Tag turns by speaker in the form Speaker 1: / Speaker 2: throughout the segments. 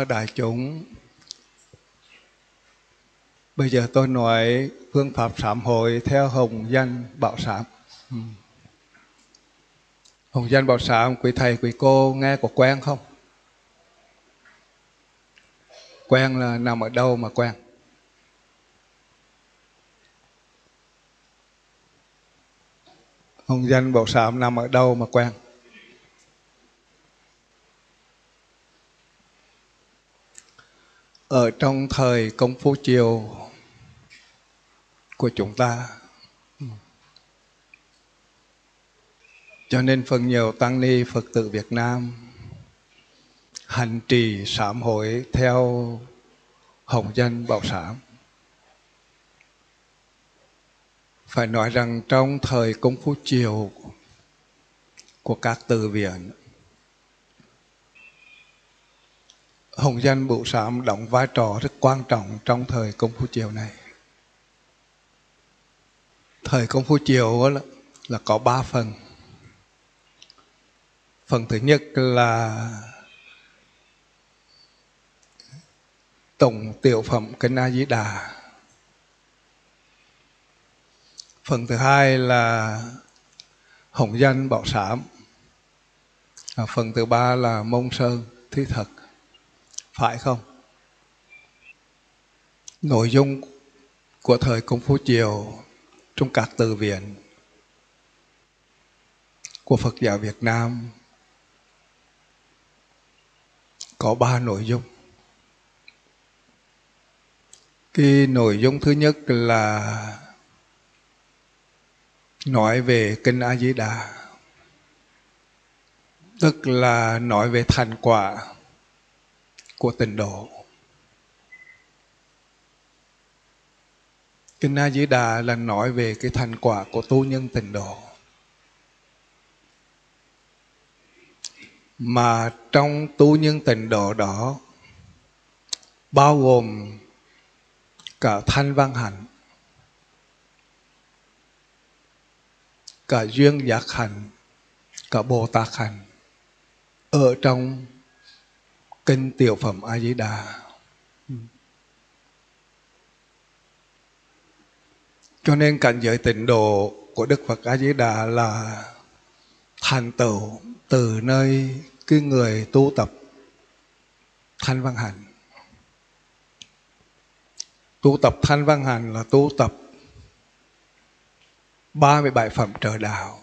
Speaker 1: đại chúng, bây giờ tôi nói phương pháp sám hối theo hồng danh bảo sám. Hồng danh bảo sám, quý thầy quý cô nghe có quen không? Quen là nằm ở đâu mà quen? Hồng danh bảo sám nằm ở đâu mà quen? Ở trong thời Công Phu Triều của chúng ta. Cho nên phần nhiều tăng ni Phật tử Việt Nam hành trì sám hối theo hồng danh bảo sám. Phải nói rằng trong thời Công Phu Triều của các từ viện, hồng danh bảo sám đóng vai trò rất quan trọng trong thời Công Phu Triều này. Thời Công Phu Triều là có 3 phần. Phần thứ nhất là tổng tiểu phẩm Kinh A Di Đà. Phần thứ hai là hồng danh bảo sám. Phần thứ ba là Mông Sơn Thí Thực. Phải không? Nội dung của thời Công Phu Triều trong các từ viện của Phật giáo Việt Nam có 3 nội dung. Cái nội dung thứ nhất là nói về Kinh A Di Đà, tức là nói về thành quả của tịnh độ. Kinh A Di Đà là nói về cái thành quả của tu nhân tịnh độ. Mà trong tu nhân tịnh độ đó bao gồm cả thanh văn hạnh, cả duyên giác hạnh, cả Bồ Tát hạnh ở trong kinh tiểu phẩm A Di Đà. Cho nên cảnh giới tịnh độ của Đức Phật A Di Đà là thành tựu từ nơi cái người tu tập thanh văn hạnh. Tu tập thanh văn hạnh là tu tập 37 phẩm trợ đạo.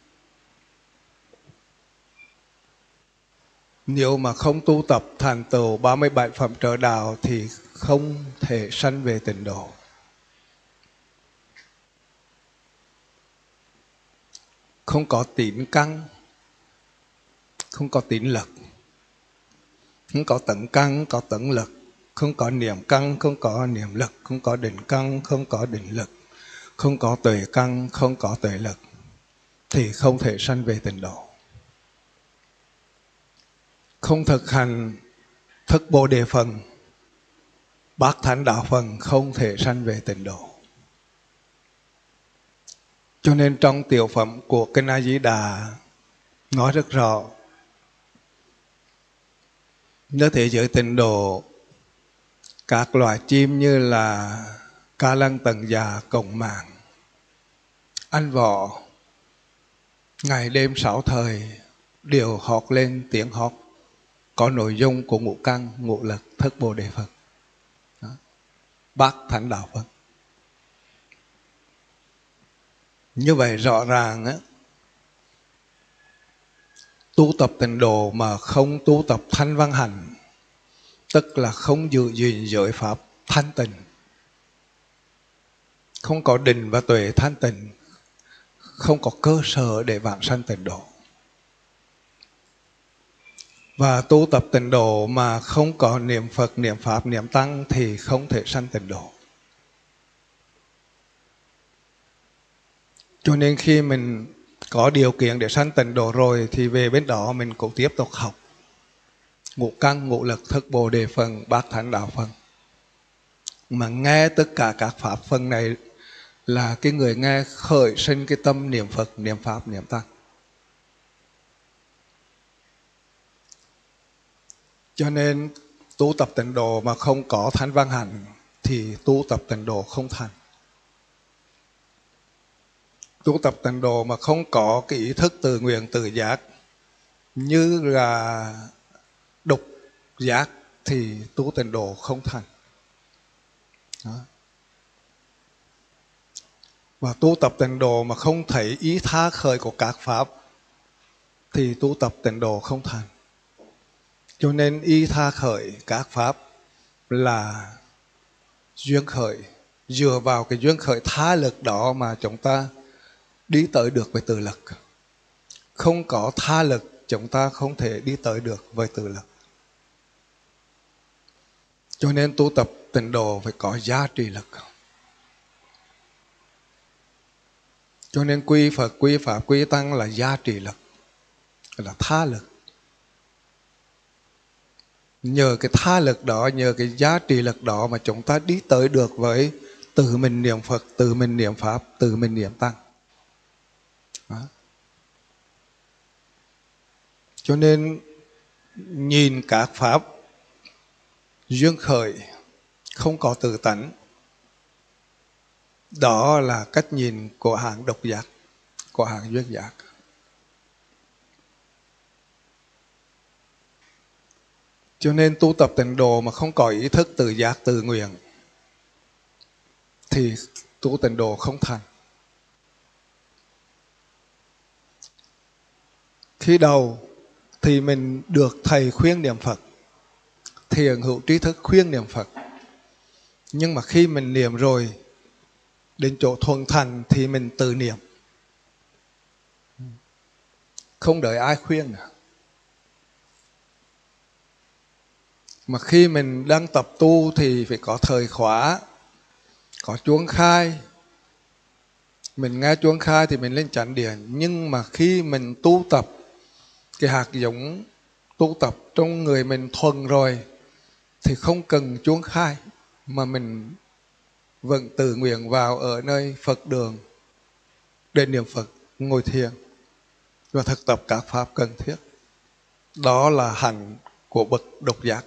Speaker 1: Nếu mà không tu tập thành tựu 37 phẩm trợ đạo thì không thể sanh về tịnh độ. Không có tín căn, không có tín lực, không có tấn căn, không có tấn lực, không có niệm căn, không có niệm lực, không có định căn, không có định lực, không có tuệ căn, không có tuệ lực, thì không thể sanh về tịnh độ. Không thực hành thức Bồ Đề phần, Bát Thánh Đạo phần, không thể sanh về tịnh độ. Cho nên trong tiểu phẩm của Kinh A Di Đà nói rất rõ, nếu thế giới tịnh độ, các loài chim như là ca lăng tần già, cổng mạng, ăn vọ, ngày đêm 6 thời đều hót lên tiếng hót có nội dung của ngũ căn, ngũ lực, thức Bồ Đề Phật, Bát Thánh Đạo Phật. Như vậy rõ ràng á, tu tập tịnh độ mà không tu tập thanh văn hạnh, tức là không giữ gìn giới pháp thanh tịnh, không có định và tuệ thanh tịnh, không có cơ sở để vãng sanh tịnh độ. Và tu tập tịnh độ mà không có niệm Phật, niệm Pháp, niệm Tăng thì không thể sanh tịnh độ. Cho nên khi mình có điều kiện để sanh tịnh độ rồi thì về bên đó mình cũng tiếp tục học ngũ căn, ngũ lực, thức Bồ Đề phần, Bát Thánh Đạo phần. Mà nghe tất cả các pháp phần này là cái người nghe khởi sinh cái tâm niệm Phật, niệm Pháp, niệm Tăng. Cho nên Tu tập tịnh độ mà không có thánh văn hạnh thì tu tập tịnh độ không thành. Tu tập tịnh độ mà không có cái ý thức tự nguyện tự giác như là độc giác thì tu tịnh độ không thành. Đó. Và tu tập tịnh độ mà không thấy ý tha khởi của các pháp thì tu tập tịnh độ không thành. Cho nên ý tha khởi các pháp là duyên khởi, dựa vào cái duyên khởi tha lực đó mà chúng ta đi tới được với tự lực. Không có tha lực chúng ta không thể đi tới được với tự lực. Cho nên tu tập tịnh độ phải có giá trị lực. Cho nên quy Phật, quy Pháp, quy Tăng là giá trị lực, là tha lực. Nhờ cái tha lực đó, nhờ cái giá trị lực đó mà chúng ta đi tới được với tự mình niệm Phật, tự mình niệm Pháp, tự mình niệm Tăng. Đó. Cho nên nhìn các pháp duyên khởi không có tự tánh, đó là cách nhìn của hạng độc giác, của hạng duyên giác. Cho nên tu tập tịnh độ mà không có ý thức tự giác tự nguyện thì tu tịnh độ không thành. Khi đầu thì mình được thầy khuyên niệm Phật, thiền hữu trí thức khuyên niệm Phật. Nhưng mà khi mình niệm rồi, đến chỗ thuần thành thì mình tự niệm, không đợi ai khuyên nữa. Mà khi mình đang tập tu thì phải có thời khóa, có chuông khai. Mình nghe chuông khai thì mình lên chánh điện. Nhưng mà khi mình tu tập, cái hạt giống tu tập trong người mình thuần rồi thì không cần chuông khai, mà mình vẫn tự nguyện vào ở nơi Phật đường để niệm Phật, ngồi thiền và thực tập các pháp cần thiết. Đó là hạnh của bậc độc giác.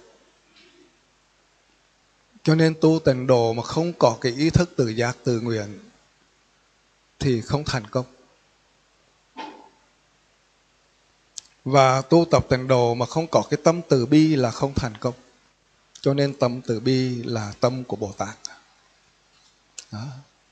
Speaker 1: Cho nên tu tịnh độ mà không có cái ý thức tự giác tự nguyện thì không thành công. Và tu tập tịnh độ mà không có cái tâm từ bi là không thành công. Cho nên tâm từ bi là tâm của Bồ Tát. Đó.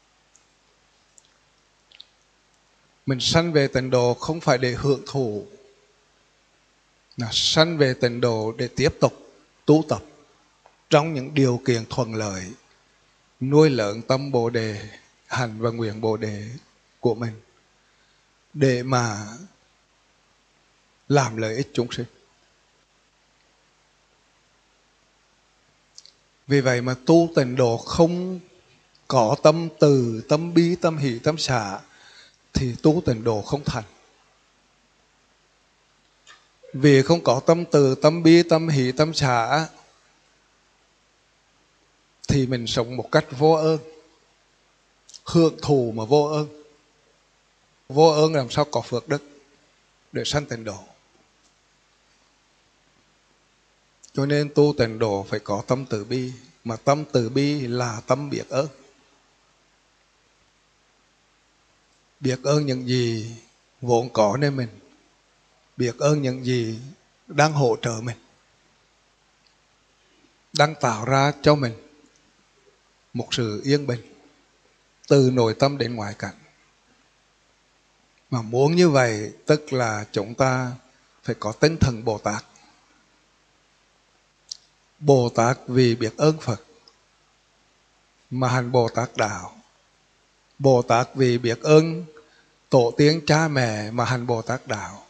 Speaker 1: Mình sanh về tịnh độ không phải để hưởng thụ, là sanh về tịnh độ để tiếp tục tu tập trong những điều kiện thuận lợi, nuôi lớn tâm Bồ Đề, hành và nguyện Bồ Đề của mình để mà làm lợi ích chúng sinh. Vì vậy mà tu tịnh độ không có tâm từ, tâm bi, tâm hỷ, tâm xả thì tu tịnh độ không thành. Vì không có tâm từ, tâm bi, tâm hỷ, tâm xả thì mình sống một cách vô ơn, hưởng thụ mà vô ơn. Vô ơn làm sao có phước đức để sanh tịnh độ. Cho nên tu tịnh độ phải có tâm từ bi, mà tâm từ bi là tâm biết ơn. Biết ơn những gì vốn có nên mình, biết ơn những gì đang hỗ trợ mình, đang tạo ra cho mình một sự yên bình từ nội tâm đến ngoại cảnh. Mà muốn như vậy tức là chúng ta phải có tinh thần Bồ Tát. Bồ Tát vì biết ơn Phật mà hành Bồ Tát đạo. Bồ Tát vì biết ơn tổ tiên cha mẹ mà hành Bồ Tát đạo.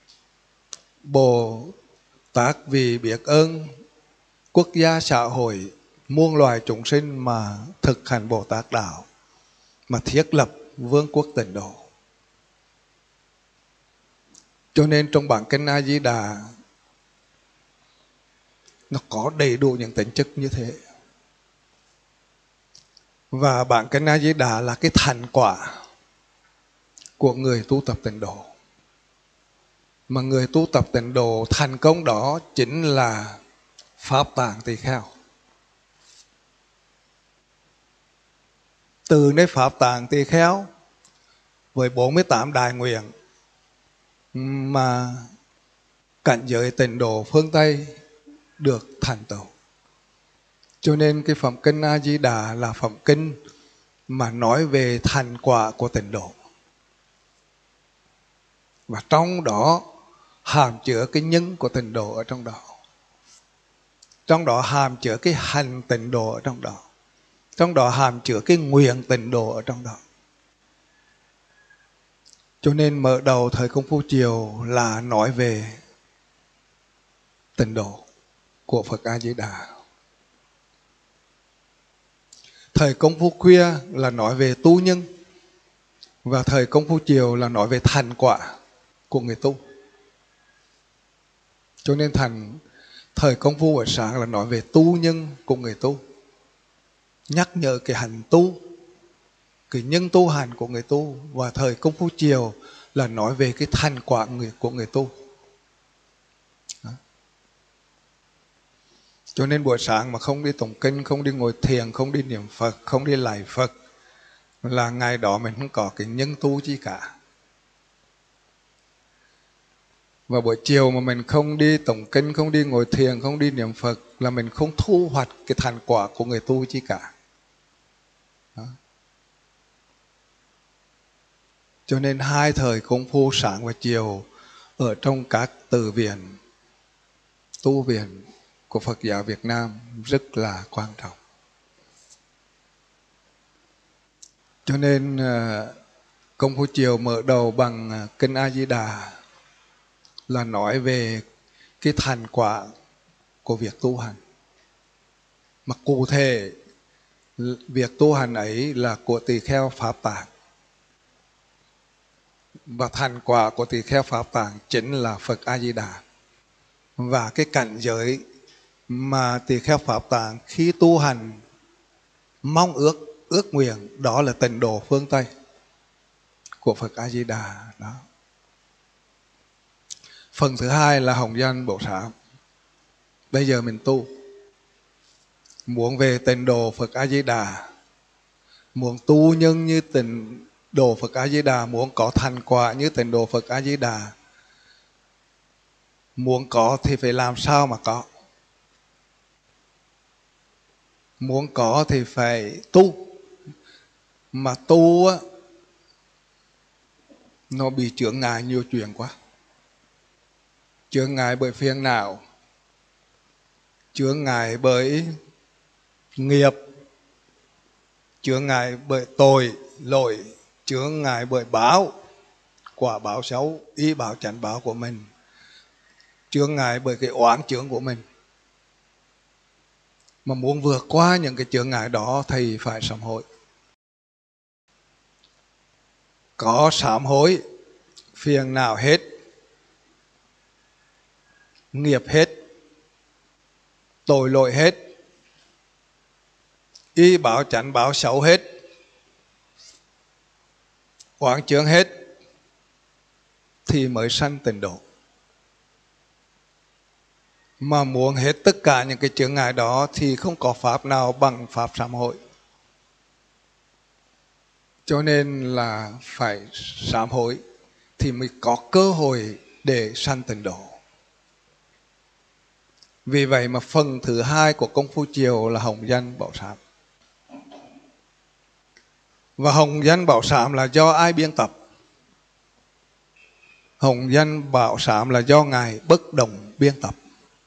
Speaker 1: Bồ Tát vì biết ơn quốc gia xã hội muôn loài chúng sinh mà thực hành Bồ Tát đạo, mà thiết lập vương quốc tịnh độ. Cho nên trong bản kinh A Di Đà nó có đầy đủ những tính chất như thế. Và bản kinh A Di Đà là cái thành quả của người tu tập tịnh độ. Mà người tu tập tịnh độ thành công đó chính là Pháp Tạng Tỳ Kheo. Từ nơi Pháp Tạng Tỳ Kheo với 48 đại nguyện mà cảnh giới tịnh độ phương Tây được thành tựu. Cho nên cái phẩm kinh A Di Đà là phẩm kinh mà nói về thành quả của tịnh độ. Và trong đó hàm chứa cái nhân của tịnh độ ở trong đó. Trong đó hàm chứa cái hành tịnh độ ở trong đó. Trong đó hàm chứa cái nguyện tịnh độ ở trong đó. Cho nên mở đầu thời Công Phu Chiều là nói về tịnh độ của Phật A Di Đà. Thời Công Phu Khuya là nói về tu nhân. Và thời Công Phu Chiều là nói về thành quả của người tu. Cho nên thời Công Phu buổi sáng là nói về tu nhân của người tu. Nhắc nhở cái hành tu, cái nhân tu hành của người tu. Và thời Công Phu Chiều là nói về cái thành quả của người tu. Đó. Cho nên buổi sáng mà không đi tụng kinh, không đi ngồi thiền, không đi niệm Phật, không đi lạy Phật, là ngày đó mình không có cái nhân tu chi cả. Và buổi chiều mà mình không đi tụng kinh, không đi ngồi thiền, không đi niệm Phật là mình không thu hoạch cái thành quả của người tu chi cả. Đó. Cho nên hai thời Công Phu sáng và chiều ở trong các từ viện, tu viện của Phật giáo Việt Nam rất là quan trọng. Cho nên Công Phu Chiều mở đầu bằng kinh A Di Đà là nói về cái thành quả của việc tu hành. Mà cụ thể việc tu hành ấy là của tỳ kheo Pháp Tạng. Và thành quả của tỳ kheo Pháp Tạng chính là Phật A Di Đà. Và cái cảnh giới mà tỳ kheo Pháp Tạng khi tu hành mong ước nguyện đó là tịnh độ phương Tây của Phật A Di Đà đó. Phần thứ hai là hồng danh Bổ Sám. Bây giờ mình tu muốn về tịnh độ Phật A Di Đà, muốn tu nhân như tịnh độ Phật A Di Đà, muốn có thành quả như tịnh độ Phật A Di Đà, muốn có thì phải làm sao mà có. Muốn có thì phải tu. Mà tu á, nó bị chướng ngại nhiều chuyện quá. Chướng ngại bởi phiền não, chướng ngại bởi nghiệp, chướng ngại bởi tội lỗi, chướng ngại bởi báo, quả báo xấu, ý báo chánh báo của mình, chướng ngại bởi cái oán chướng của mình. Mà muốn vượt qua những cái chướng ngại đó thì phải sám hối. Có sám hối, phiền não hết, nghiệp hết, tội lỗi hết, ý báo chánh báo xấu hết, oán chướng hết thì mới sanh tịnh độ. Mà muốn hết tất cả những cái chướng ngại đó thì không có pháp nào bằng pháp sám hối. Cho nên là phải sám hối thì mới có cơ hội để sanh tịnh độ. Vì vậy mà phần thứ hai của Công Phu Chiều là hồng danh Bảo Sám. Và hồng danh Bảo Sám là do ai biên tập? Hồng danh Bảo Sám là do Ngài Bất Đồng biên tập.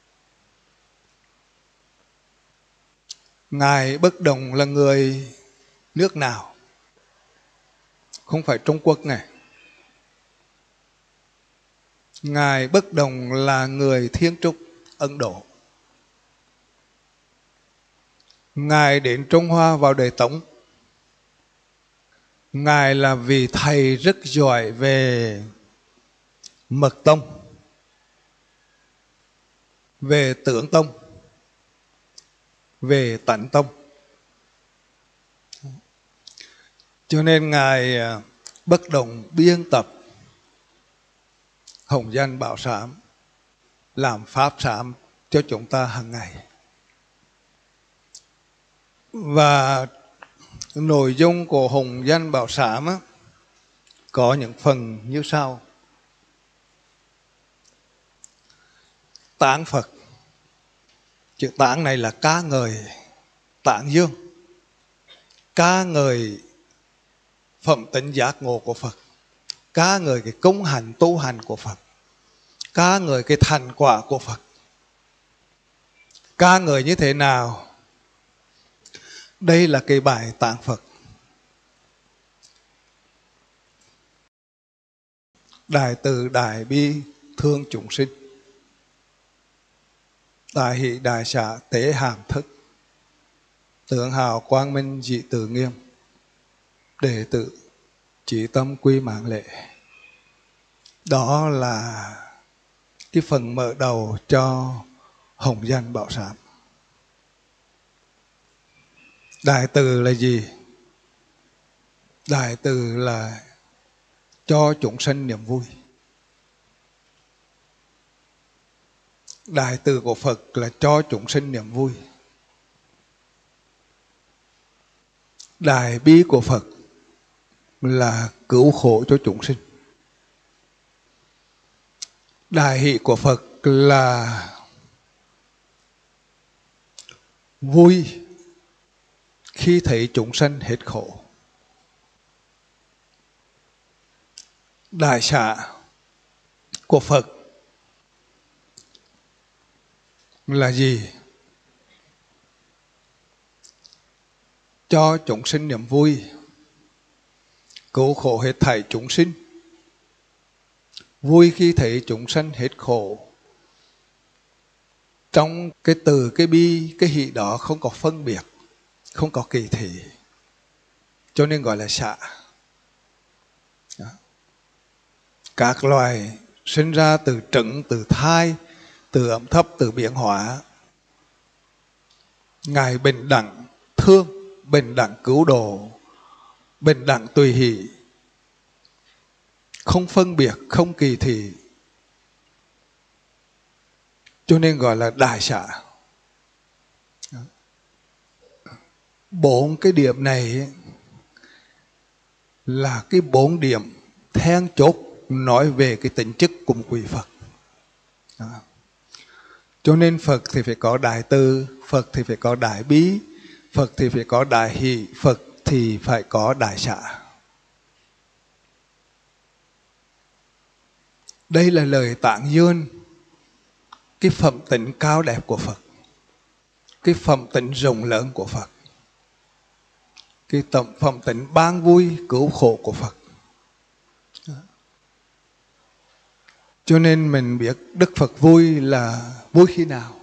Speaker 1: Ngài Bất Đồng là người nước nào? Không phải Trung Quốc này. Ngài Bất Đồng là người Thiên Trúc, Ấn Độ. Ngài đến Trung Hoa vào đời Tống. Ngài là vị thầy rất giỏi về mật tông, về tưởng tông, về tánh tông. Cho nên Ngài Bất Đồng biên tập hồng danh Bảo Sám làm pháp sám cho chúng ta hàng ngày. Và nội dung của hồng danh bảo sám có những phần như sau. Tán Phật. Chữ tán này là ca ngợi, tán dương, ca ngợi phẩm tính giác ngộ của Phật, ca ngợi cái công hạnh tu hành của Phật, ca ngợi cái thành quả của Phật. Ca ngợi như thế nào? Đây là cái bài tán Phật. Đại từ đại bi thương chúng sinh, đại hỷ đại xả tế hàm thức, tượng hào quang minh dị tự nghiêm, đệ tử chí tâm quy mạng lễ. Đó là cái phần mở đầu cho hồng danh bảo sám. Đại từ là gì? Đại từ là cho chúng sanh niềm vui. Đại từ của Phật là cho chúng sinh niềm vui. Đại bi của Phật là cứu khổ cho chúng sinh. Đại hỷ của Phật là vui khi thấy chúng sanh hết khổ. Đại xả của Phật là gì? Cho chúng sinh niềm vui, cứu khổ hết thảy chúng sinh. Vui khi thấy chúng sanh hết khổ. Trong cái từ, cái bi, cái hỷ đó không có phân biệt, không có kỳ thị, cho nên gọi là xả. Đó. Các loài sinh ra từ trứng, từ thai, từ ẩm thấp, từ biến hóa, Ngài bình đẳng thương, bình đẳng cứu độ, bình đẳng tùy hỷ, không phân biệt, không kỳ thị, cho nên gọi là đại xả. Bốn cái điểm này là cái bốn điểm then chốt nói về cái tính chất của một vị Phật. Đó. Cho nên Phật thì phải có đại từ, Phật thì phải có đại bi, Phật thì phải có đại hỷ, Phật thì phải có đại xả. Đây là lời tán dương cái phẩm tính cao đẹp của Phật, cái phẩm tính rộng lớn của Phật, cái phẩm tính ban vui cứu khổ của Phật. Cho nên mình biết Đức Phật vui là vui khi nào?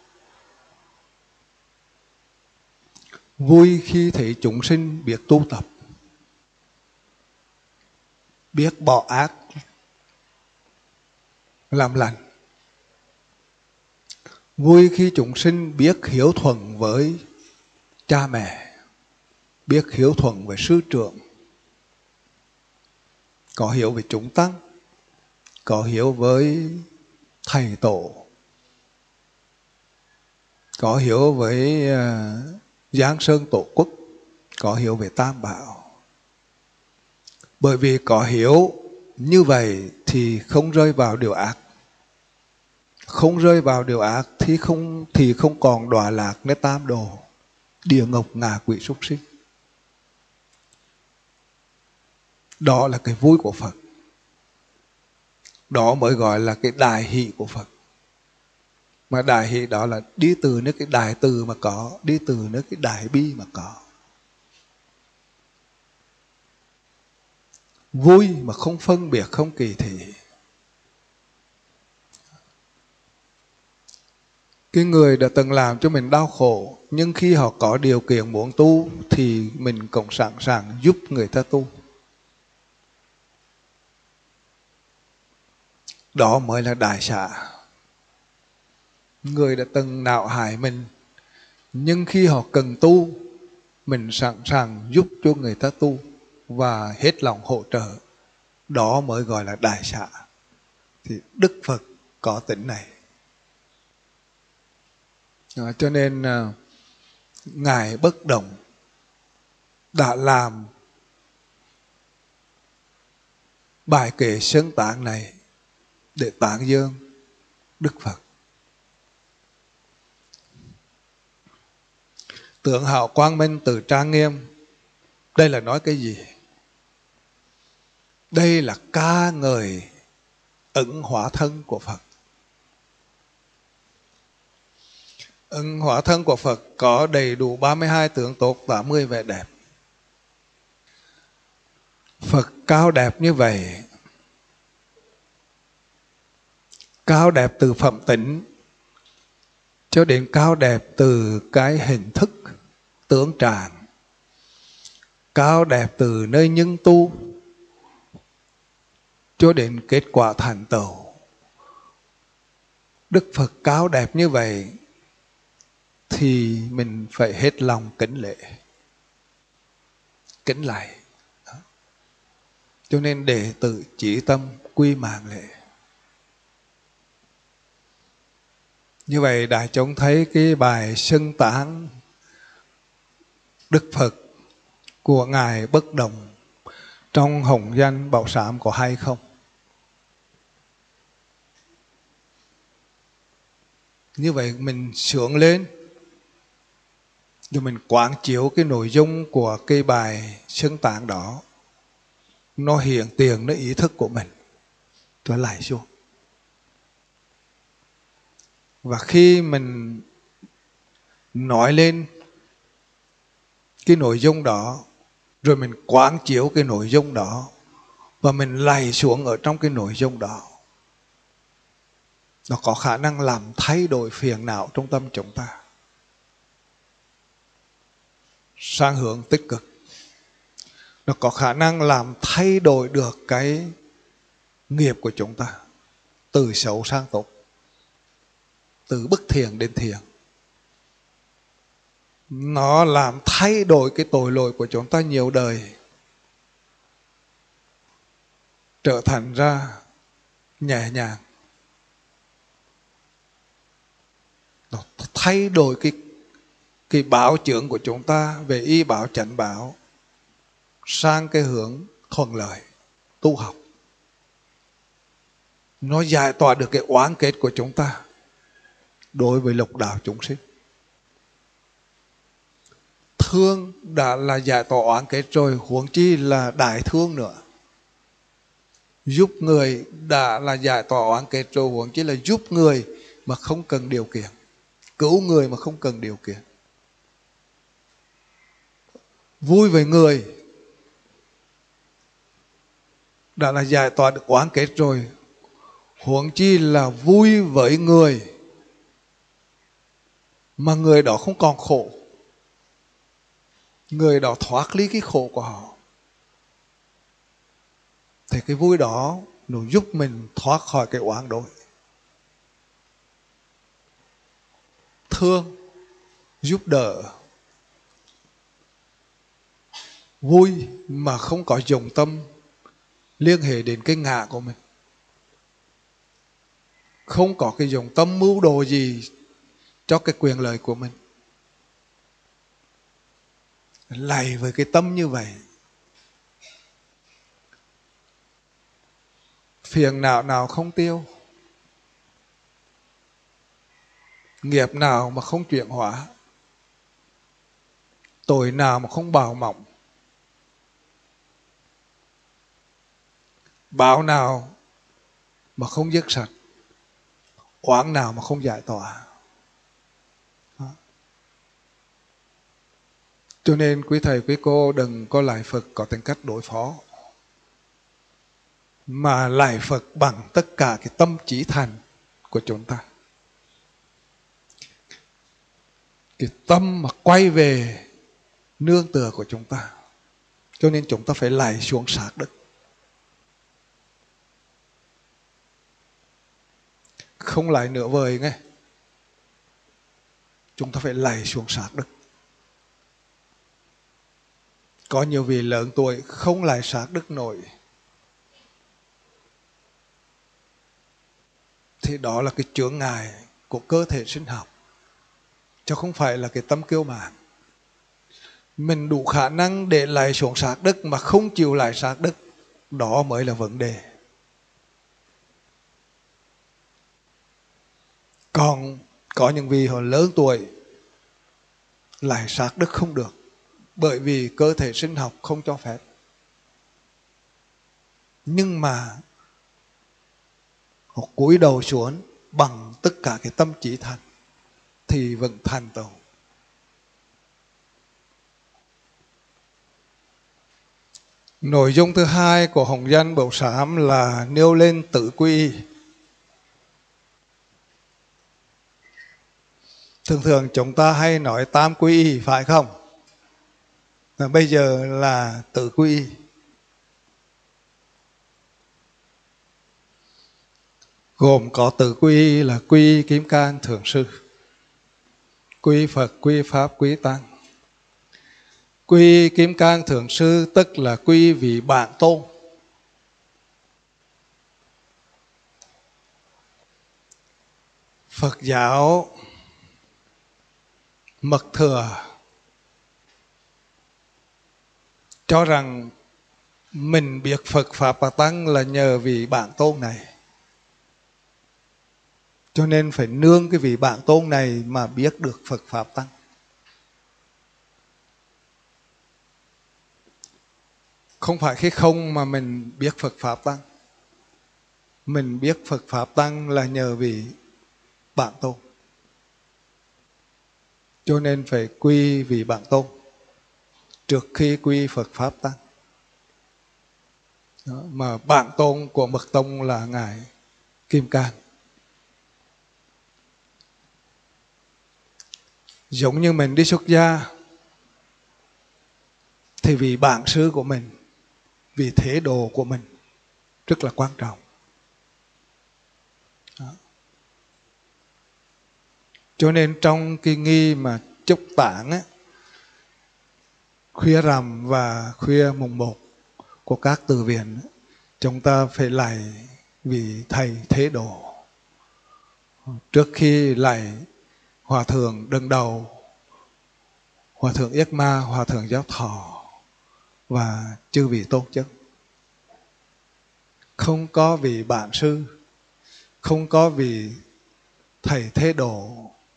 Speaker 1: Vui khi thấy chúng sinh biết tu tập, biết bỏ ác, làm lành. Vui khi chúng sinh biết hiếu thuận với cha mẹ, biết hiếu thuận với sư trưởng, có hiếu với chúng tăng, có hiếu với thầy tổ, có hiếu với Giang Sơn Tổ quốc, có hiếu về Tam Bảo. Bởi vì có hiếu như vậy thì không rơi vào điều ác. Không rơi vào điều ác thì không còn đọa lạc nơi tam đồ, địa ngục, ngạ quỷ, súc sinh. Đó là cái vui của Phật. Đó mới gọi là cái đại hỷ của Phật. Mà đại hỷ đó là đi từ nơi cái đại từ mà có, đi từ nơi cái đại bi mà có. Vui mà không phân biệt, không kỳ thị. Cái người đã từng làm cho mình đau khổ, nhưng khi họ có điều kiện muốn tu thì mình cũng sẵn sàng giúp người ta tu. Đó mới là đại xả. Người đã từng nạo hại mình, nhưng khi họ cần tu, mình sẵn sàng giúp cho người ta tu và hết lòng hỗ trợ. Đó mới gọi là đại xả. Thì Đức Phật có tính này. Cho nên Ngài bất động đã làm bài kệ xưng tạng này để tán dương Đức Phật. Tượng hào quang minh từ trang nghiêm, đây là nói cái gì? Đây là ca ngợi ẩn hóa thân của Phật. Ẩn hóa thân của Phật có đầy đủ 32 tướng tốt, 80 vẻ đẹp. Phật cao đẹp như vậy, cao đẹp từ phẩm tính cho đến cao đẹp từ cái hình thức tướng tràng, cao đẹp từ nơi nhân tu cho đến kết quả thành tựu. Đức Phật cao đẹp như vậy thì mình phải hết lòng kính lễ, kính lạy. Cho nên đệ tử chỉ tâm quy mạng lễ. Như vậy đại chúng thấy cái bài xưng tán Đức Phật của Ngài bất động trong hồng danh bảo sám có hay không? Như vậy mình sướng lên, rồi mình quán chiếu cái nội dung của cái bài xưng tán đó, nó hiện tiền nó ý thức của mình, tôi lại xuống. Và khi mình nói lên cái nội dung đó, rồi mình quán chiếu cái nội dung đó, và mình lạy xuống ở trong cái nội dung đó, nó có khả năng làm thay đổi phiền não trong tâm chúng ta sang hướng tích cực. Nó có khả năng làm thay đổi được cái nghiệp của chúng ta từ xấu sang tốt, từ bất thiện đến thiện. Nó làm thay đổi cái tội lỗi của chúng ta nhiều đời, trở thành ra nhẹ nhàng. Nó thay đổi cái bảo chướng của chúng ta về y bảo chánh bảo sang cái hướng thuận lợi tu học. Nó giải tỏa được cái oán kết của chúng ta đối với lục đạo chúng sinh. Thương đã là giải tỏa oán kết rồi, huống chi là đại thương nữa. Giúp người đã là giải tỏa oán kết rồi, huống chi là giúp người mà không cần điều kiện, cứu người mà không cần điều kiện. Vui với người đã là giải tỏa được oán kết rồi, huống chi là vui với người mà người đó không còn khổ, người đó thoát ly cái khổ của họ, thì cái vui đó nó giúp mình thoát khỏi cái oán đối. Thương, giúp đỡ, vui mà không có dụng tâm liên hệ đến cái ngã của mình, không có cái dụng tâm mưu đồ gì cho cái quyền lợi của mình. Lạy với cái tâm như vậy, phiền não nào không tiêu, nghiệp nào mà không chuyển hóa, tội nào mà không bào mỏng, báo nào mà không dứt sạch, oán nào mà không giải tỏa. Cho nên quý thầy quý cô đừng có lạy Phật có tính cách đối phó, mà lạy Phật bằng tất cả cái tâm trí thành của chúng ta. Cái tâm mà quay về nương tựa của chúng ta. Cho nên chúng ta phải lạy xuống sát đất. Không lạy nửa vời nghe. Chúng ta phải lạy xuống sát đất. Có nhiều vị lớn tuổi không lạy sát đất nổi, thì đó là cái chướng ngại của cơ thể sinh học. chứ không phải là cái tâm kiêu mạn. Mình đủ khả năng để lại xuống xác đất mà không chịu lại xác đất, đó mới là vấn đề. Còn có những vị họ lớn tuổi lại xác đất không được, bởi vì cơ thể sinh học không cho phép. Nhưng mà họ cúi đầu xuống bằng tất cả cái tâm trí thành thì vẫn thành tựu. Nội dung thứ hai của Hồng Danh Bảo Sám là nêu lên tự quy y. Thường thường chúng ta hay nói tam quy y, phải không? Và bây giờ là tự quy y. Gồm có tự quy y là quy y Kim Cang Thượng Sư, quy y Phật, quy y Pháp, quy y Tăng. Quy y Kim Cang Thượng Sư tức là quy y vị bản tôn. Phật giáo Mật Thừa cho rằng mình biết Phật Pháp và Tăng là nhờ vị bản tôn này, cho nên phải nương cái vị bản tôn này mà biết được Phật Pháp Tăng. Không phải khi không mà mình biết Phật Pháp Tăng. Mình biết Phật Pháp Tăng là nhờ vị bản tôn, cho nên phải quy vị bản tôn trước khi quy Phật Pháp Tăng. Đó, mà bản tôn của Mật Tông là Ngài Kim Cang. Giống như mình đi xuất gia thì vị bản sư của mình, vị thế đồ của mình rất là quan trọng. Đó. Cho nên trong cái nghi mà chúc tạng á, khuya rằm và khuya mùng 1 của các từ viện, chúng ta phải lạy vị thầy thế đồ trước khi lạy hòa thượng đứng đầu, hòa thượng Yết Ma, hòa thượng Giáo Thọ và chư vị tôn chức. Không có vị bản sư, không có vị thầy thế độ,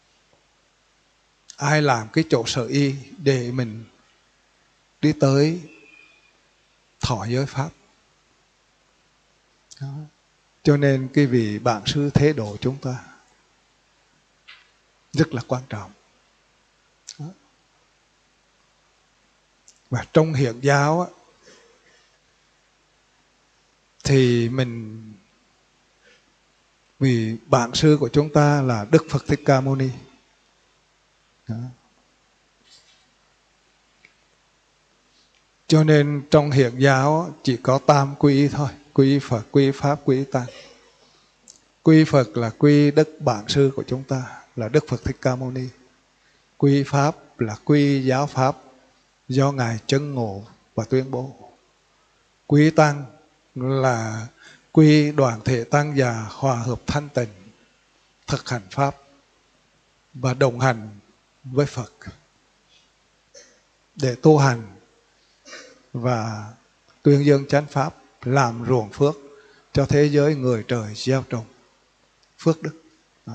Speaker 1: ai làm cái chỗ sở y để mình đi tới thọ giới pháp. Đó. Cho nên cái vị bản sư thế độ chúng ta rất là quan trọng. Đó. Và trong hiện giáo á, thì mình vì bản sư của chúng ta là Đức Phật Thích Ca Mâu Ni. Đó. Cho nên trong hiện giáo chỉ có tam quy y thôi, quy y Phật, quy y Pháp, quy y Tăng. Quy y Phật là quy y Đức bản sư của chúng ta là Đức Phật Thích Ca Mâu Ni. Quy y Pháp là quy y giáo Pháp do Ngài chứng ngộ và tuyên bố. Quy y Tăng là quy y đoàn thể tăng già hòa hợp thanh tịnh, thực hành Pháp và đồng hành với Phật để tu hành và tuyên dương chánh Pháp, làm ruộng phước cho thế giới người trời gieo trồng phước đức. Đó.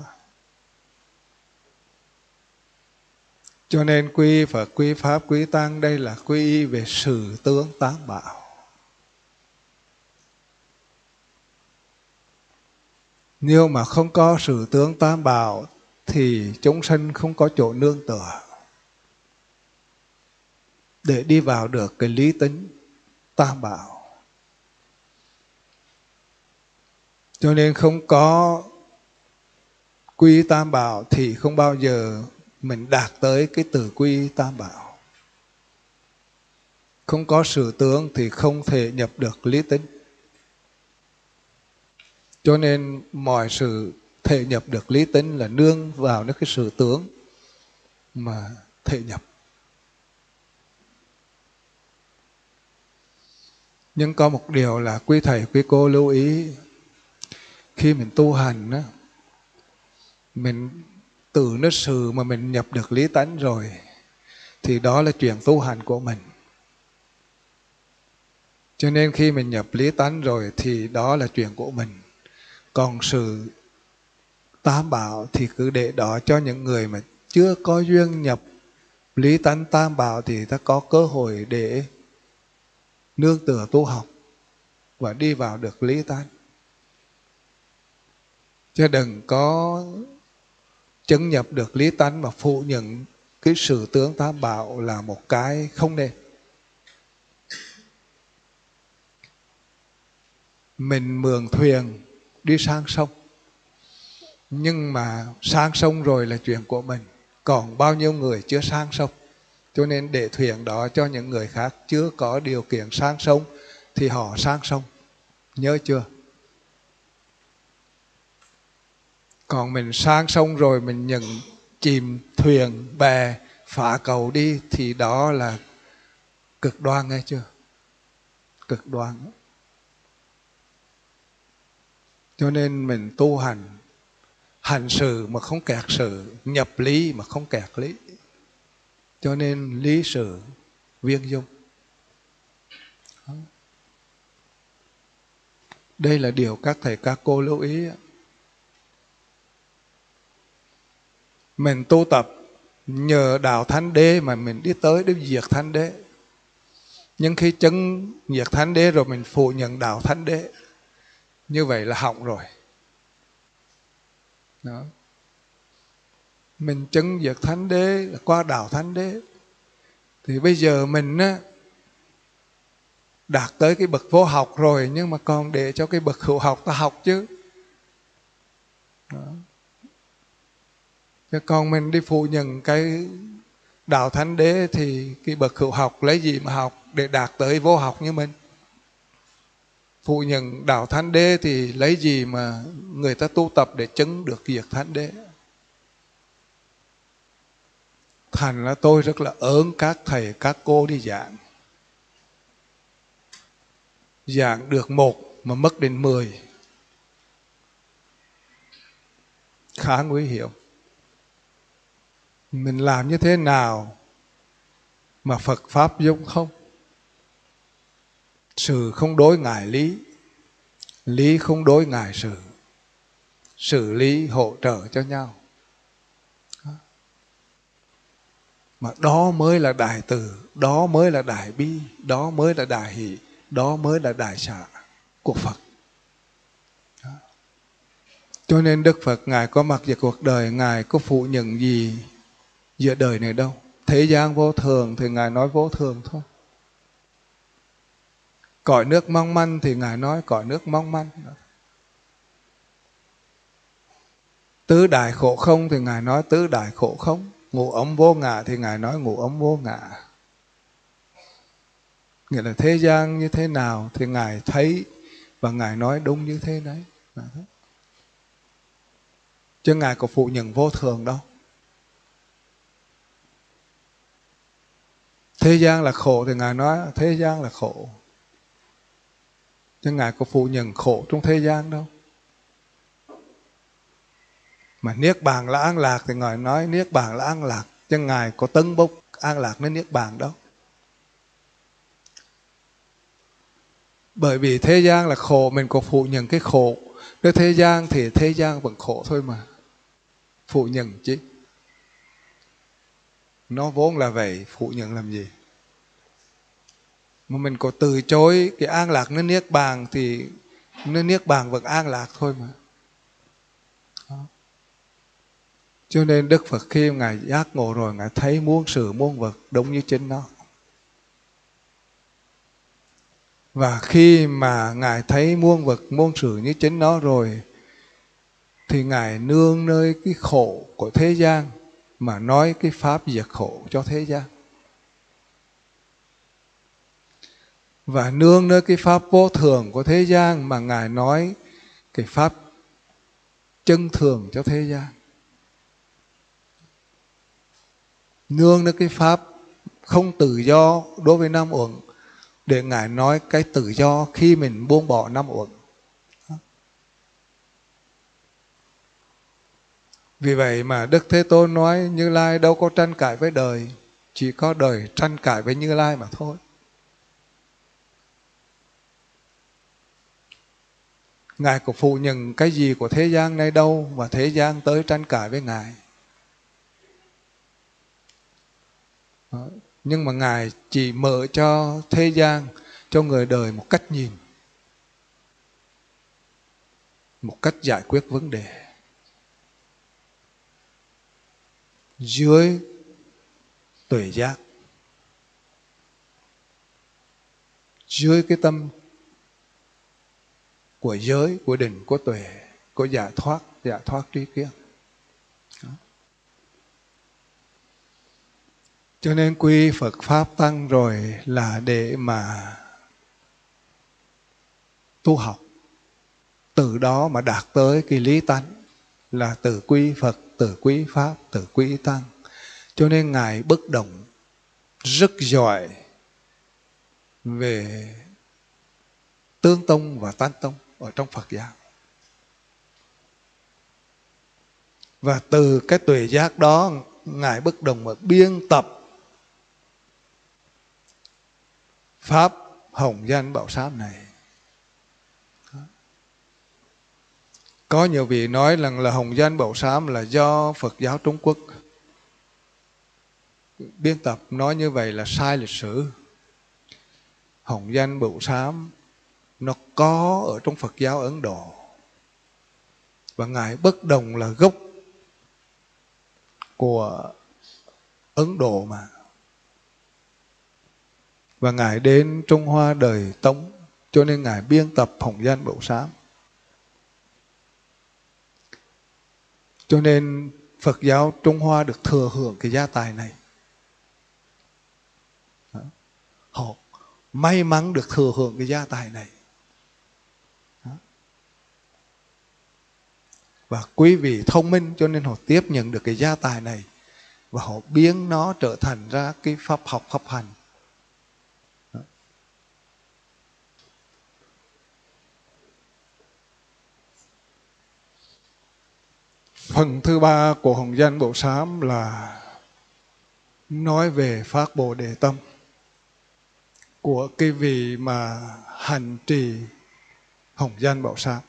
Speaker 1: Cho nên quy Phật, quy Pháp, quy Tăng đây là quy về sự tướng tán bảo. Nếu mà không có sự tướng tam bảo thì chúng sanh không có chỗ nương tựa để đi vào được cái lý tính tam bảo. Cho nên không có quy tam bảo thì không bao giờ mình đạt tới cái từ quy tam bảo. Không có sự tướng thì không thể nhập được lý tính. Cho nên mọi sự thể nhập được lý tính là nương vào cái sự tướng mà thể nhập. Nhưng có một điều là quý thầy, quý cô lưu ý. Khi mình tu hành á, mình từ nó sự mà mình nhập được lý tánh rồi thì đó là chuyện tu hành của mình. Cho nên khi mình nhập lý tánh rồi thì đó là chuyện của mình. Còn sự tam bảo thì cứ để đó cho những người mà chưa có duyên nhập lý tánh tam bảo thì ta có cơ hội để nương tựa tu học và đi vào được lý tánh. Chứ đừng có chứng nhập được lý tánh mà phủ nhận cái sự tướng tam bảo là một cái không nên. Mình mượn thuyền đi sang sông, nhưng mà sang sông rồi là chuyện của mình. Còn bao nhiêu người chưa sang sông, cho nên để thuyền đó cho những người khác chưa có điều kiện sang sông thì họ sang sông. Nhớ chưa? Còn mình sang sông rồi mình nhận chìm thuyền bè phá cầu đi thì đó là cực đoan, nghe chưa? Cực đoan. Cho nên mình tu hành, hành sự mà không kẹt sự, nhập lý mà không kẹt lý. Cho nên lý sự viên dung. Đây là điều các thầy các cô lưu ý. Mình tu tập nhờ đạo Thánh Đế mà mình đi tới để diệt Thánh Đế. Nhưng khi chứng diệt Thánh Đế rồi mình phủ nhận đạo Thánh Đế, như vậy là hỏng rồi. Đó. Mình chứng diệt Thánh Đế là qua đạo Thánh Đế. Thì bây giờ mình á, đạt tới cái bậc vô học rồi, nhưng mà còn để cho cái bậc hữu học ta học chứ. Đó. Chứ còn mình đi phủ nhận cái đạo Thánh Đế thì cái bậc hữu học lấy gì mà học để đạt tới vô học như mình? Phủ nhận đạo Thánh Đế thì lấy gì mà người ta tu tập để chứng được diệt Thánh Đế? Thành là tôi rất là ơn các thầy các cô đi giảng. Giảng được 1 mà mất đến 10. Khá nguy hiểm. Mình làm như thế nào mà Phật Pháp dung không? Sự không đối ngại lý, lý không đối ngại sự, sự lý hỗ trợ cho nhau. Mà đó mới là đại từ, đó mới là đại bi, đó mới là đại hỷ, đó mới là đại xả của Phật. Đó. Cho nên Đức Phật Ngài có mặt về cuộc đời, Ngài có phủ nhận gì giữa đời này đâu. Thế gian vô thường thì Ngài nói vô thường thôi. Cõi nước mong manh thì Ngài nói cõi nước mong manh. Tứ đại khổ không thì Ngài nói tứ đại khổ không. Ngũ ấm vô ngã thì Ngài nói ngũ ấm vô ngã. Nghĩa là thế gian như thế nào thì Ngài thấy và Ngài nói đúng như thế đấy. Chứ Ngài có phủ nhận vô thường đâu. Thế gian là khổ thì Ngài nói thế gian là khổ. Chứ Ngài có phủ nhận khổ trong thế gian đâu. Mà niết bàn là an lạc thì Ngài nói niết bàn là an lạc. Chứ Ngài có tấn bốc an lạc đến niết bàn đâu. Bởi vì thế gian là khổ, mình có phủ nhận cái khổ. Nếu thế gian thì thế gian vẫn khổ thôi mà. Phủ nhận chứ. Nó vốn là vậy, phủ nhận làm gì? Mà mình có từ chối cái an lạc nó niết bàn thì nó niết bàn vẫn an lạc thôi mà. Đó. Cho nên Đức Phật khi Ngài giác ngộ rồi, Ngài thấy muôn sự muôn vật đúng như chính nó. Và khi mà Ngài thấy muôn vật muôn sự như chính nó rồi thì Ngài nương nơi cái khổ của thế gian mà nói cái pháp diệt khổ cho thế gian. Và nương nơi cái pháp vô thường của thế gian mà Ngài nói cái pháp chân thường cho thế gian. Nương nơi cái pháp không tự do đối với năm uẩn để Ngài nói cái tự do khi mình buông bỏ năm uẩn. Vì vậy mà Đức Thế Tôn nói Như Lai đâu có tranh cãi với đời, chỉ có đời tranh cãi với Như Lai mà thôi. Ngài có phủ nhận cái gì của thế gian này đâu mà thế gian tới tranh cãi với Ngài. Đó. Nhưng mà Ngài chỉ mở cho thế gian, cho người đời một cách nhìn, một cách giải quyết vấn đề dưới tuệ giác, dưới cái tâm của giới, của định, của tuệ, của giải thoát tri kiến. Đó. Cho nên quy Phật Pháp Tăng rồi là để mà tu học, từ đó mà đạt tới cái lý tánh là từ quy Phật, từ quy Pháp, từ quy Tăng. Cho nên Ngài bất động rất giỏi về tương tông và tán tông ở trong Phật giáo. Và từ cái tuệ giác đó Ngài bất động mà biên tập Pháp Hồng Danh Bảo Sám này. Có nhiều vị nói rằng là Hồng Danh Bảo Sám là do Phật giáo Trung Quốc biên tập, nói như vậy là sai lịch sử. Hồng Danh Bảo Sám nó có ở trong Phật giáo Ấn Độ, và Ngài bất đồng là gốc của Ấn Độ mà. Và Ngài đến Trung Hoa đời Tống, cho nên Ngài biên tập Hồng Danh Bảo Sám. Cho nên Phật giáo Trung Hoa được thừa hưởng cái gia tài này. Đó. Họ may mắn được thừa hưởng cái gia tài này. Đó. Và quý vị thông minh cho nên họ tiếp nhận được cái gia tài này, và họ biến nó trở thành ra cái pháp học, pháp hành. Đó. Phần thứ ba của Hồng Danh Bảo Sám là nói về Phát Bồ Đề Tâm của cái vị mà hành trì Hồng Danh Bảo Sám.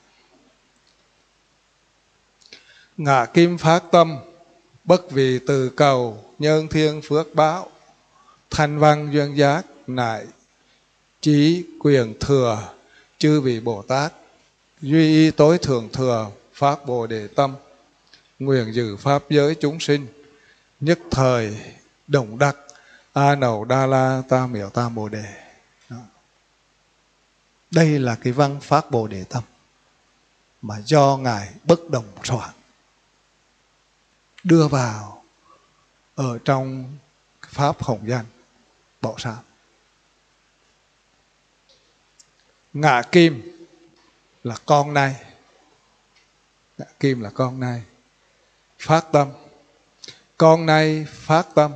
Speaker 1: Ngã kim phát tâm, bất vì từ cầu, nhân thiên phước báo, thanh văn duyên giác, nại trí quyền thừa, chư vị Bồ Tát, duy y tối thượng thừa, phát Bồ Đề Tâm, nguyện giữ pháp giới chúng sinh, nhất thời đồng đắc, A Nậu Đa La Tam Miểu Tam Bồ Đề. Đó. Đây là cái văn phát Bồ Đề Tâm mà do Ngài bất đồng soạn đưa vào ở trong Pháp Hồng Danh Bảo Sám. Ngã kim là con này, ngã kim là con này, phát tâm, con này phát tâm,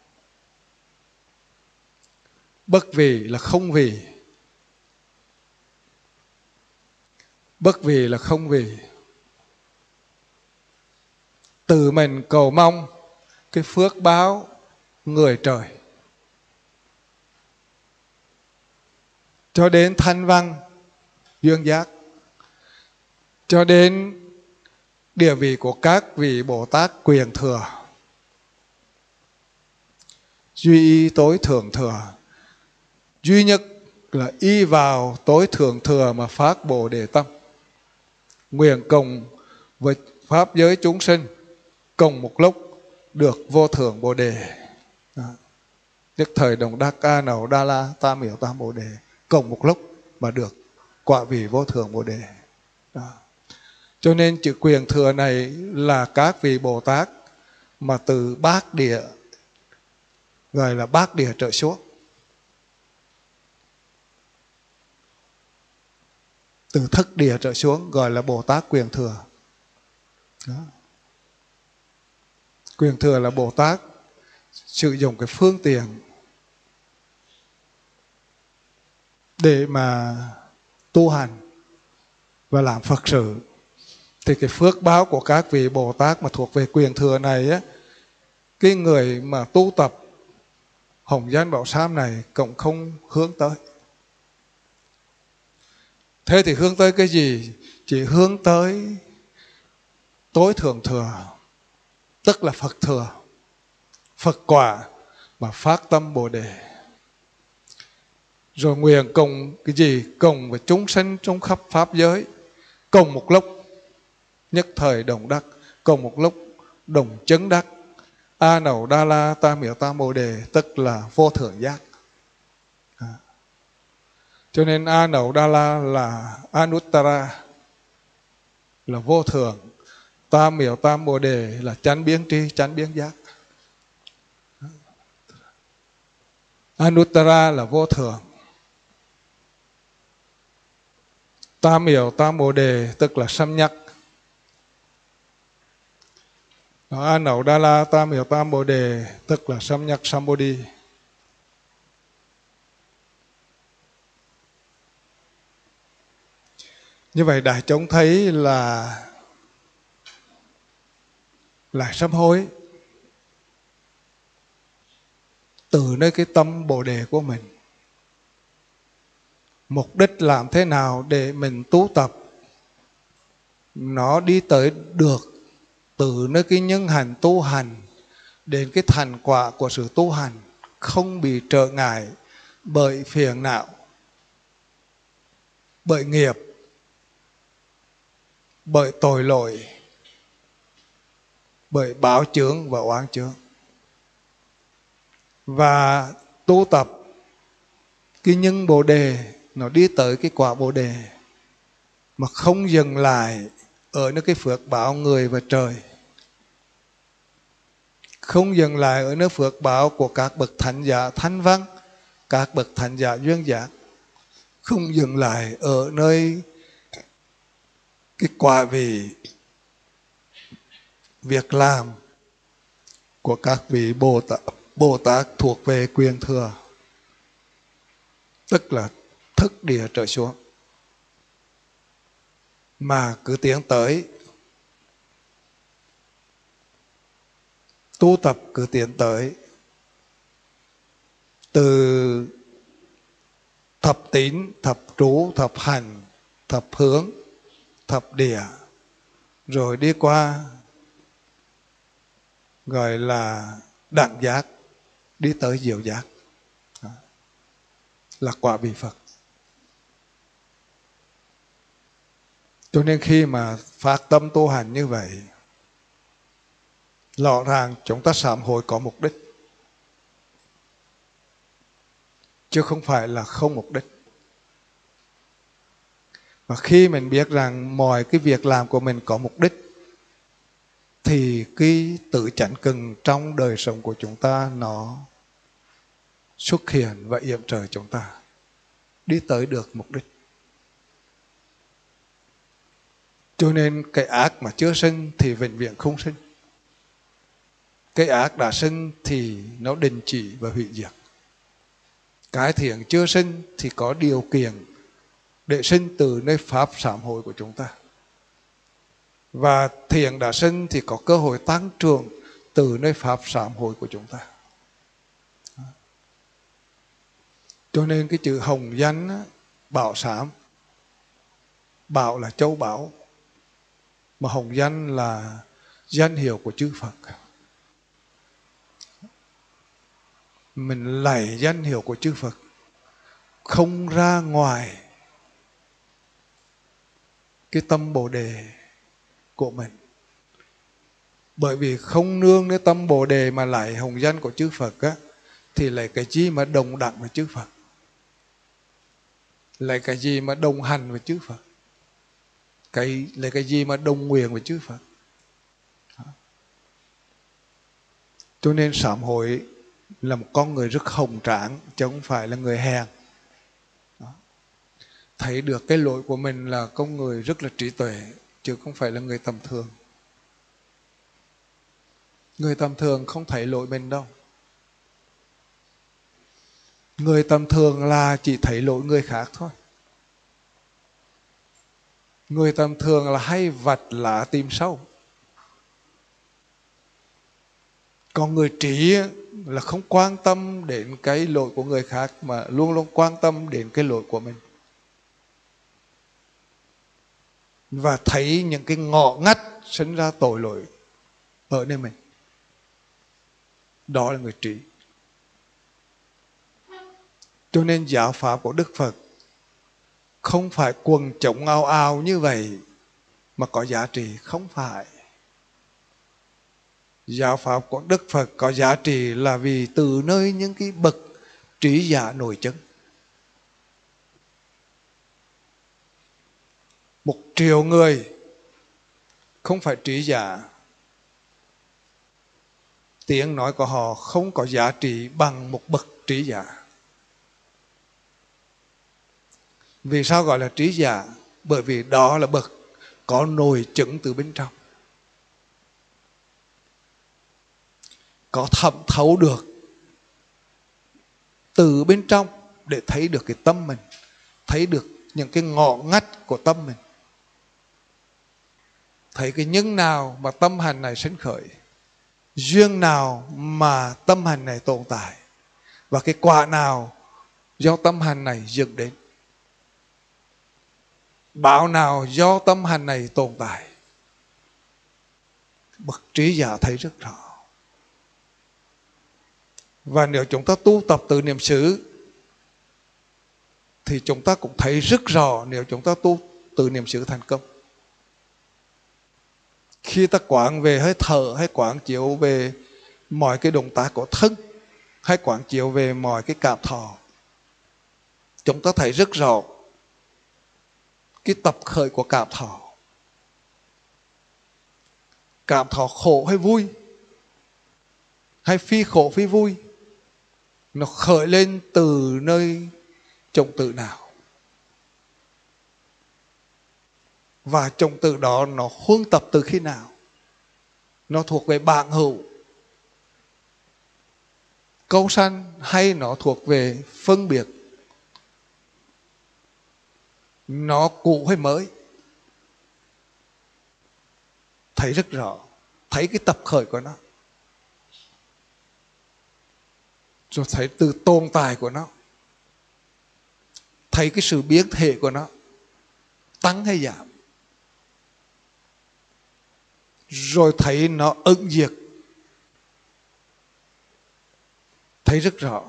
Speaker 1: bất vì là không vì, bất vì là không vì, tự mình cầu mong cái phước báo người trời, cho đến thanh văn duyên giác, cho đến địa vị của các vị Bồ Tát quyền thừa, duy y tối thượng thừa, duy nhất là y vào tối thượng thừa mà phát Bồ Đề Tâm, nguyện cùng với pháp giới chúng sinh cùng một lúc được vô thượng Bồ Đề. Đó. Nhất thời đồng đắc, A Nậu Đa La Tam Miểu Tam Bồ Đề, cùng một lúc mà được quả vị vô thượng Bồ Đề. Đó. Cho nên chữ quyền thừa này là các vị Bồ Tát mà từ bát địa, gọi là bát địa trở xuống, từ thất địa trở xuống gọi là Bồ Tát quyền thừa. Đó. Quyền thừa là Bồ Tát sử dụng cái phương tiện để mà tu hành và làm Phật sự Thì cái phước báo của các vị Bồ Tát mà thuộc về quyền thừa này á, cái người mà tu tập Hồng Danh Bảo Sám này cũng không hướng tới. Thế thì hướng tới cái gì? Chỉ hướng tới tối thượng thừa, tức là Phật thừa, Phật quả mà phát tâm Bồ Đề. Rồi nguyện cùng cái gì? Cùng với chúng sanh trong khắp Pháp giới, cùng một lúc nhất thời đồng đắc, cùng một lúc đồng chứng đắc. A Nậu Đa La Tam Miểu Tam Bồ Đề, tức là vô thượng giác. Cho nên A Nậu Đa La là Anuttara, là vô thượng. Tam Miểu Tam Bồ Đề là chánh biến tri, chánh biến giác. Anuttara là vô thượng, Tam Miểu Tam Bồ Đề tức là sâm nhắc. A Nậu Đa La Tam Miểu Tam Bồ Đề tức là sâm nhắc Sambodhi. Như vậy đại chúng thấy là lại sám hối từ nơi cái tâm Bồ Đề của mình. Mục đích làm thế nào để mình tu tập nó đi tới được từ nơi cái nhân hành tu hành đến cái thành quả của sự tu hành, không bị trở ngại bởi phiền não, bởi nghiệp, bởi tội lỗi, bởi báo chướng và oán chướng. Và tu tập cái nhân Bồ Đề nó đi tới cái quả Bồ Đề mà không dừng lại ở nơi cái phước báo người và trời, không dừng lại ở nơi phước báo của các bậc thánh giả thanh văn, các bậc thánh giả duyên giác, không dừng lại ở nơi cái quả vị việc làm của các vị Bồ Tát thuộc về quyền thừa, tức là thức địa trở xuống, mà cứ tiến tới, tu tập cứ tiến tới từ thập tín, thập trú, thập hành, thập hướng, thập địa, rồi đi qua gọi là đẳng giác, đi tới diệu giác, là quả vị Phật. Cho nên khi mà phát tâm tu hành như vậy, rõ ràng chúng ta sám hối có mục đích, chứ không phải là không mục đích. Và khi mình biết rằng mọi cái việc làm của mình có mục đích, thì cái tự chánh cần trong đời sống của chúng ta nó xuất hiện và yểm trợ chúng ta đi tới được mục đích. Cho nên cái ác mà chưa sinh thì vĩnh viễn không sinh. Cái ác đã sinh thì nó đình chỉ và hủy diệt. Cái thiện chưa sinh thì có điều kiện để sinh từ nơi pháp sám hối của chúng ta. Và thiện đã sinh thì có cơ hội tăng trưởng từ nơi pháp sám hối của chúng ta. Cho nên cái chữ hồng danh bảo sám, bảo là châu báu, mà hồng danh là danh hiệu của chư Phật. Mình lạy danh hiệu của chư Phật, không ra ngoài cái tâm Bồ Đề của mình. Bởi vì không nương cái tâm Bồ Đề mà lại hồng danh của chư Phật á, thì lại cái gì mà đồng đẳng với chư Phật, lại cái gì mà đồng hành với chư Phật, lại cái gì mà đồng nguyện với chư Phật. Cho nên sám hối là một con người rất hồng tráng, chứ không phải là người hèn. Thấy được cái lỗi của mình là con người rất là trí tuệ, chứ không phải là người tầm thường. Người tầm thường không thấy lỗi mình đâu. Người tầm thường là chỉ thấy lỗi người khác thôi. Người tầm thường là hay vạch lá tìm sâu. Còn người trí là không quan tâm đến cái lỗi của người khác mà luôn luôn quan tâm đến cái lỗi của mình. Và thấy những cái ngõ ngách sinh ra tội lỗi ở nơi mình. Đó là người trí. Cho nên giáo pháp của Đức Phật không phải quần chúng ào ào như vậy mà có giá trị, không phải. Giáo pháp của Đức Phật có giá trị là vì từ nơi những cái bậc trí giả nổi chứng. 1 triệu người không phải trí giả, tiếng nói của họ không có giá trị bằng một bậc trí giả. Vì sao gọi là trí giả? Bởi vì đó là bậc có nổi chứng từ bên trong, có thẩm thấu được từ bên trong để thấy được cái tâm mình, thấy được những cái ngõ ngách của tâm mình, thấy cái nhân nào mà tâm hành này sinh khởi, duyên nào mà tâm hành này tồn tại, và cái quả nào do tâm hành này dựng đến, báo nào do tâm hành này tồn tại. Bậc trí giả thấy rất rõ. Và nếu chúng ta tu tập từ niệm xứ thì chúng ta cũng thấy rất rõ nếu chúng ta tu từ niệm xứ thành công. Khi ta quán về hơi thở, hay quán chiếu về mọi cái động tác của thân, hay quán chiếu về mọi cái cảm thọ, chúng ta thấy rất rõ cái tập khởi của cảm thọ. Cảm thọ khổ hay vui, hay phi khổ phi vui, nó khởi lên từ nơi chủng tử nào, và chủng tử đó nó huân tập từ khi nào, nó thuộc về bản hữu câu sanh, hay nó thuộc về phân biệt, nó cũ hay mới. Thấy rất rõ, thấy cái tập khởi của nó, rồi thấy từ tồn tại của nó, thấy cái sự biến thể của nó tăng hay giảm, rồi thấy nó ứng diệt, thấy rất rõ.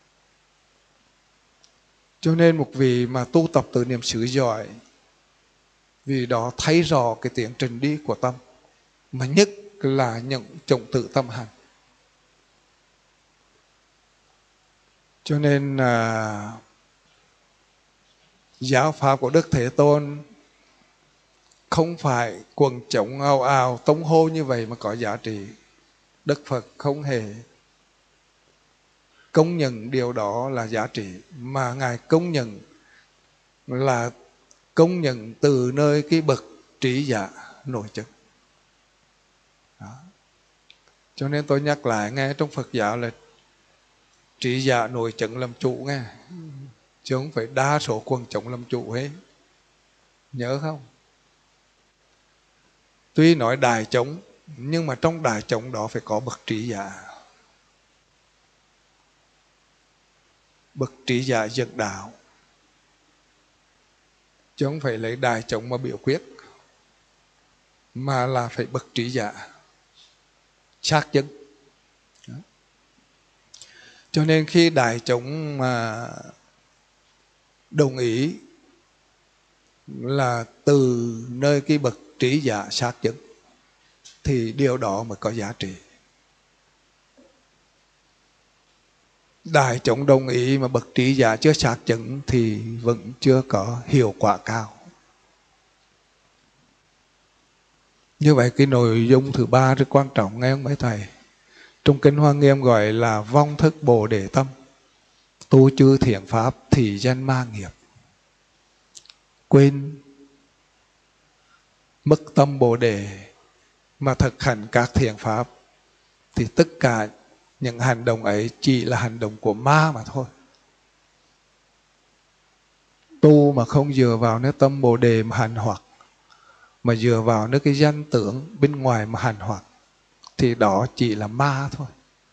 Speaker 1: Cho nên một vị mà tu tập từ niệm xứ giỏi, vì đó thấy rõ cái tiến trình đi của tâm, mà nhất là những chủng tử tâm hành. Cho nên giáo pháp của Đức Thế Tôn không phải quần chúng ào ào tung hô như vậy mà có giá trị. Đức Phật không hề công nhận điều đó là giá trị, mà Ngài công nhận là công nhận từ nơi cái bậc trí giả nổi chứng. Đó. Cho nên tôi nhắc lại nghe, trong Phật giáo là trí giả nổi chứng làm chủ nghe, chứ không phải đa số quần chúng làm chủ hết. Nhớ không? Tuy nói đại chúng, nhưng mà trong đại chúng đó phải có bậc trí giả. Bậc trí giả dẫn đạo, chứ không phải lấy đại chúng mà biểu quyết, mà là phải bậc trí giả xác chứng. Đó. Cho nên khi đại chúng mà đồng ý là từ nơi cái bậc trí giả xác chứng, thì điều đó mới có giá trị. Đại chúng đồng ý mà bậc trí giả chưa xác chứng thì vẫn chưa có hiệu quả cao. Như vậy cái nội dung thứ 3 rất quan trọng nghe không mấy thầy? Trong Kinh Hoa Nghiêm gọi là vong thức Bồ Đề tâm, tu chư thiện pháp thì danh ma nghiệp. Quên mất tâm Bồ Đề mà thực hành các thiện pháp thì tất cả những hành động ấy chỉ là hành động của ma mà thôi. Tu mà không dựa vào nơi tâm Bồ Đề mà hành hoạt mà dựa vào nơi cái danh tưởng bên ngoài mà hành hoạt thì đó chỉ là ma thôi.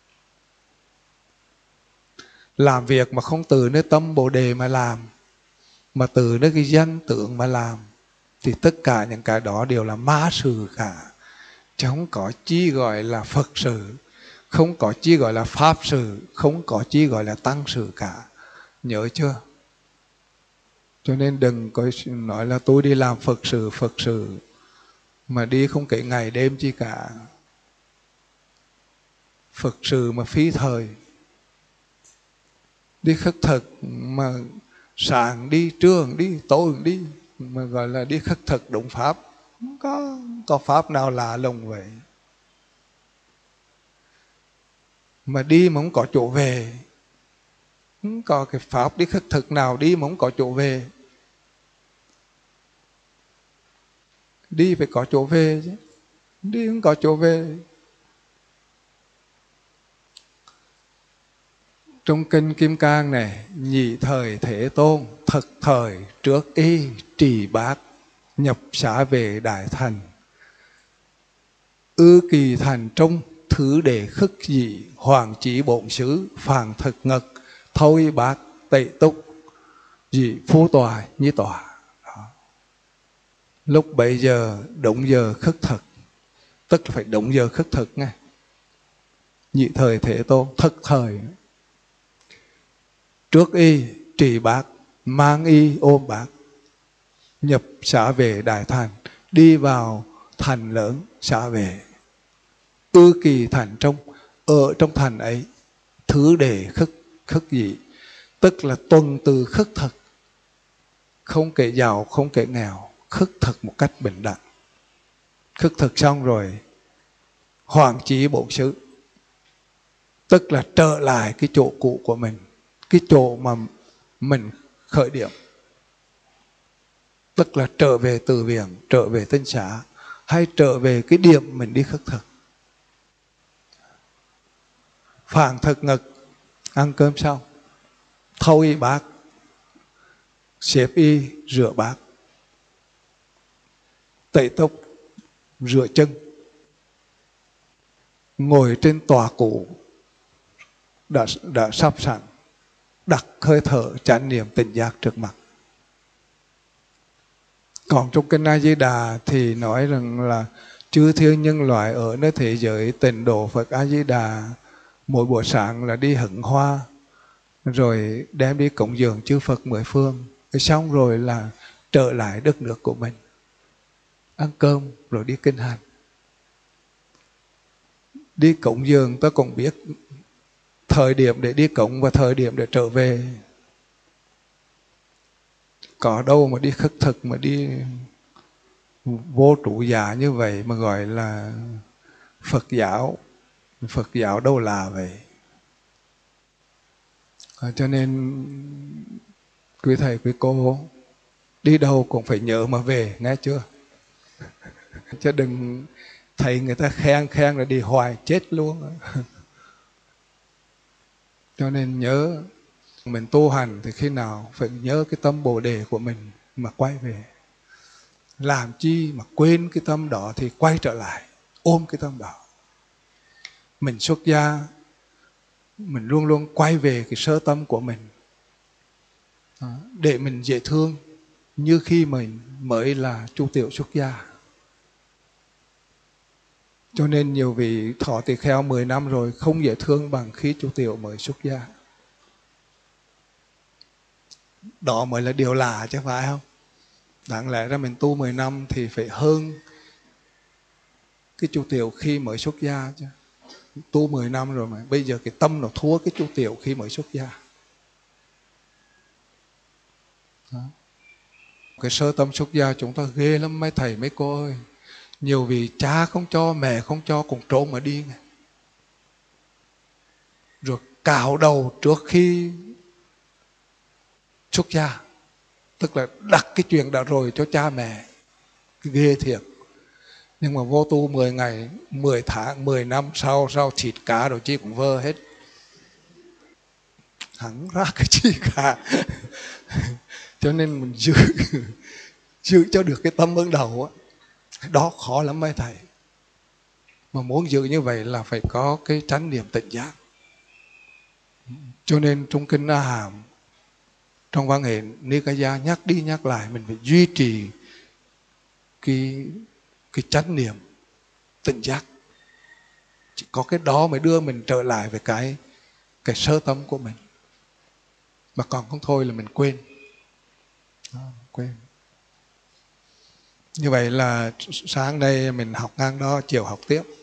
Speaker 1: Làm việc mà không từ nơi tâm Bồ Đề mà làm, mà từ nơi cái danh tưởng mà làm, thì tất cả những cái đó đều là ma sự cả. Chứ không có chi gọi là Phật sự, không có chi gọi là Pháp sự, không có chi gọi là Tăng sự cả. Nhớ chưa? Cho nên đừng có nói là tôi đi làm Phật sự, mà đi không kể ngày đêm chi cả. Phật sự mà phí thời. Đi khất thực mà sáng đi, trưa đi, tối đi, mà gọi là đi khất thực đúng Pháp. Không có Pháp nào lạ lùng vậy. Mà đi mà không có chỗ về. Không có cái Pháp đi khất thực nào đi mà không có chỗ về. Đi phải có chỗ về chứ. Đi không có chỗ về. Trong kinh Kim Cang này, nhị thời Thế Tôn, thực thời trước y trì bát, nhập xá về Đại Thành. Ư kỳ thành trung, thứ đệ khất dị, hoàng chỉ bổn xứ, phàn thực ngật, thôi bát, tệ túc, dị phu tòa, như tòa. Đó. Lúc bấy giờ, đúng giờ khất thực, tức là phải đúng giờ khất thực nghe. Nhị thời Thế Tôn, thực thời. Trước y trì bát, mang y ôm bát, nhập xá về Đại Thành, đi vào thành lớn xá về. Ư kỳ thành trong, ở trong thành ấy, thứ để khất dị, tức là tuần từ khất thực, không kể giàu không kể nghèo, khất thực một cách bình đẳng. Khất thực xong rồi hoàng chỉ bổn xứ, tức là trở lại cái chỗ cũ của mình, cái chỗ mà mình khởi điểm, tức là trở về từ viện, trở về tinh xá, hay trở về cái điểm mình đi khất thực. Phàn thực ngực, ăn cơm xong, thâu y bát, xếp y rửa bát, tẩy túc, rửa chân, ngồi trên tòa cũ đã sắp sẵn, đặt hơi thở chánh niệm tỉnh giác trước mặt. Còn trong kinh A Di Đà thì nói rằng là chư thiên nhân loại ở nơi thế giới tịnh độ Phật A Di Đà, mỗi buổi sáng là đi hửng hoa, rồi đem đi cúng dường chư Phật mười phương, xong rồi là trở lại đất nước của mình, ăn cơm rồi đi kinh hành. Đi cúng dường ta cũng biết thời điểm để đi cúng và thời điểm để trở về. Có đâu mà đi khất thực mà đi vô trụ giả như vậy mà gọi là Phật giáo. Phật giáo đâu là vậy. Cho nên quý thầy quý cô đi đâu cũng phải nhớ mà về, nghe chưa? Chứ đừng thấy người ta khen là đi hoài chết luôn. Cho nên nhớ mình tu hành thì khi nào phải nhớ cái tâm Bồ Đề của mình mà quay về. Làm chi mà quên cái tâm đó thì quay trở lại, ôm cái tâm đó. Mình xuất gia, mình luôn luôn quay về cái sơ tâm của mình. Để mình dễ thương như khi mình mới là Chu Tiểu xuất gia. Cho nên nhiều vị thọ tỳ kheo 10 năm rồi không dễ thương bằng khi Chu Tiểu mới xuất gia. Đó mới là điều lạ chứ phải không? Đáng lẽ ra mình tu 10 năm thì phải hơn cái Chu Tiểu khi mới xuất gia chứ. Tu 10 năm rồi mà bây giờ cái tâm nó thua cái Chu Tiểu khi mới xuất gia. Đó. Cái sơ tâm xuất gia chúng ta ghê lắm mấy thầy mấy cô ơi. Nhiều vì cha không cho, mẹ không cho cũng trốn mà đi. Rồi cạo đầu trước khi xuất gia, tức là đặt cái chuyện đã rồi cho cha mẹ. Ghê thiệt. Nhưng mà vô tu 10 ngày, 10 tháng, 10 năm sau thịt cá đồ chi cũng vơ hết. Hẳn ra cái chi cả. Cho nên mình giữ cho được cái tâm ban đầu á. Đó khó lắm mấy thầy. Mà muốn giữ như vậy là phải có cái chánh niệm tỉnh giác. Cho nên trong kinh A Hàm, trong văn hệ Nikaya nhắc đi nhắc lại mình phải duy trì cái chánh niệm tỉnh giác. Chỉ có cái đó mới đưa mình trở lại với cái sơ tâm của mình. Mà còn không thôi là mình quên. Quên. Như vậy là sáng nay mình học ngang đó, chiều học tiếp.